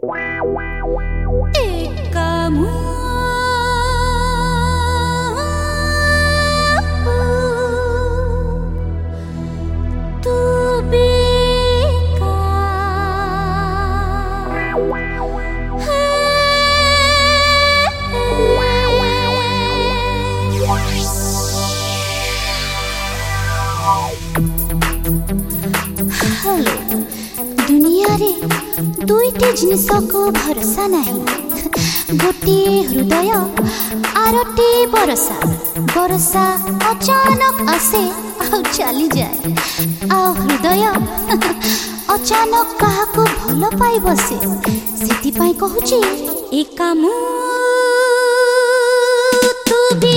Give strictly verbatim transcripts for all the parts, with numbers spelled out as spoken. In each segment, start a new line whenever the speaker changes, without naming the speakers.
दुईटे जिनिस को भरोसा नहीं गोटे हृदय आरटी बरसा बरसा अचानक आसे आ चली जाए आ हृदय अचानक कहा को भल पाई बसे सेति पाई कहूची एका मु तू भी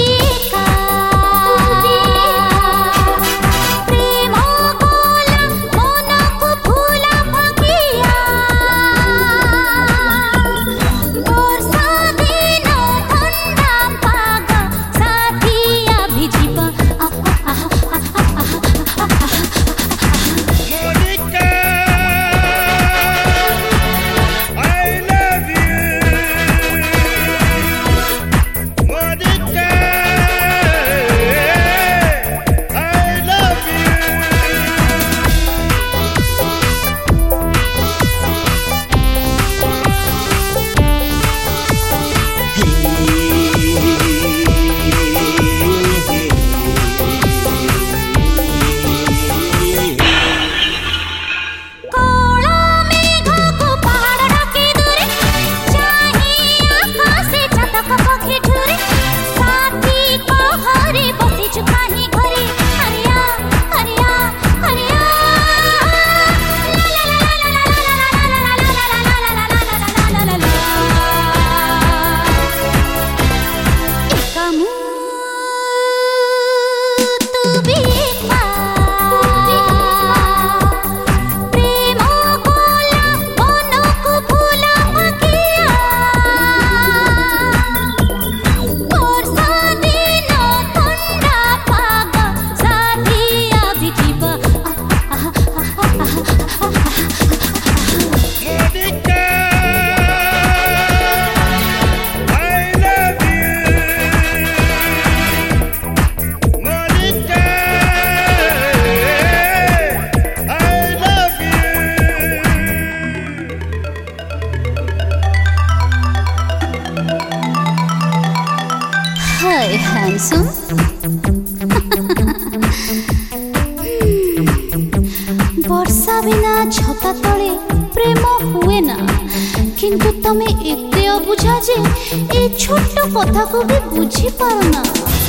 वर्षा बिना छता तले प्रेम हुए ना किंतु तमे एते अबुझा जे ए छोट कथा को भी बुझी पारना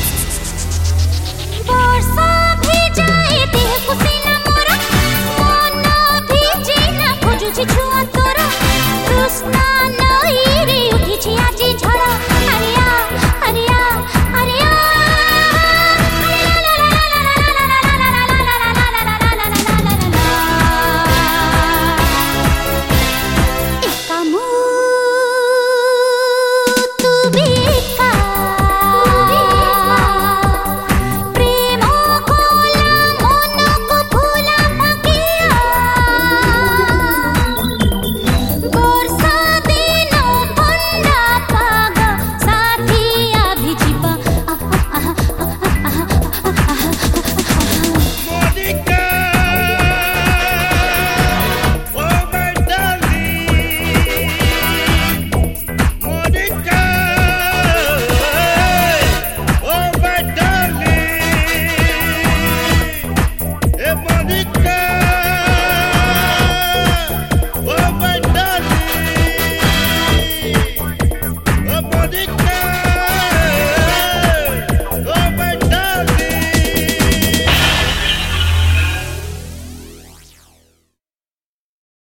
वर्षा भी जाए देह को सीना मोरा मन भी जीना खोजुछि छुआ